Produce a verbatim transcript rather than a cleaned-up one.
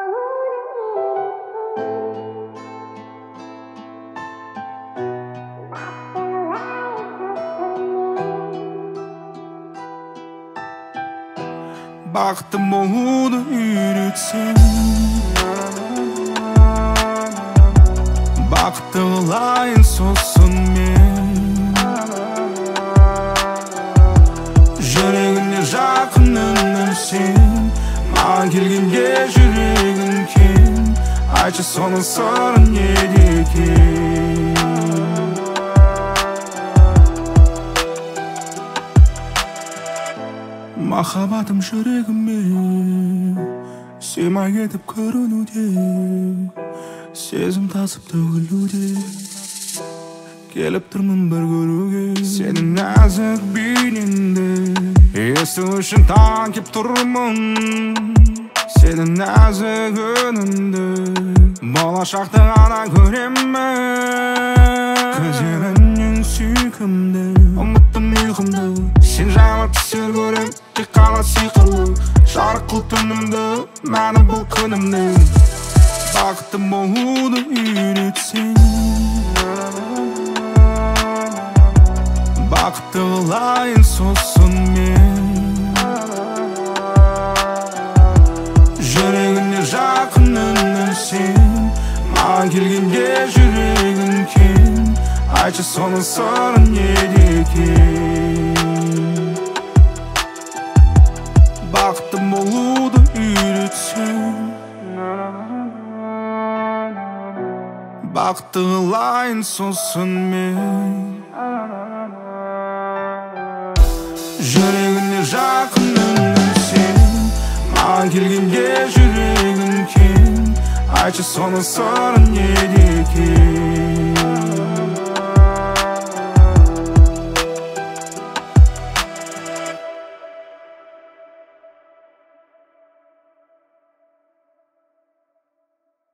Бақытты болуды үйретсең, бақытты болайын сосын мен. Жүрегіне жақынымның сен, маған келгенде жүрегің кең. Айтшы соның сыры неде екен? Махаббатым жүрегіме сыймай кетіп көрінуде, сезім тасып төгілуде, келіп тұрмын бір көруге. Сенің нәзік бейнеңді есту үшін таң кеп тұрмын. Сенің нәзік үніңді болашақты ғана көремін. Көздеріңнен сүйкімді ұмыттым ұйқымды, сен жайлы түсер көрем тек қана сиқырлы. Жарық қыл түнімді, мәні бұл күнімнің. Бақытты болуды үйретсең, бақытты болайын сосын мен. Жүрегіне жақынымның сен, маған келгенде жүрегің кең. Айтшы соның сыры неде екен? Бақытты болуды үйретсең, бақытты қылайын сосын мен. Жүрегіне жақынымның сен, маған келгенде жүрегің кең. Айтшы соның сыры неде екен?